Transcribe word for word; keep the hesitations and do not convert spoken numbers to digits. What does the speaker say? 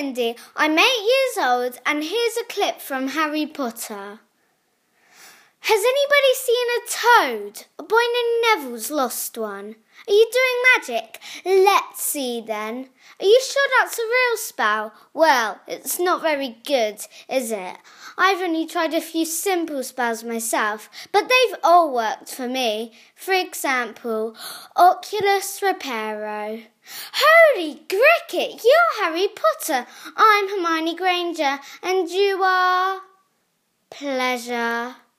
Mindy. I'm eight years old and here's a clip from Harry Potter. Has anybody seen a toad? A boy named Neville's lost one. Are you doing magic? Let's see then. Are you sure that's a real spell? Well, it's not very good, is it? I've only tried a few simple spells myself, but they've all worked for me. For example, Oculus Reparo. Holy cricket, you're Harry Potter. I'm Hermione Granger, and you are... Pleasure.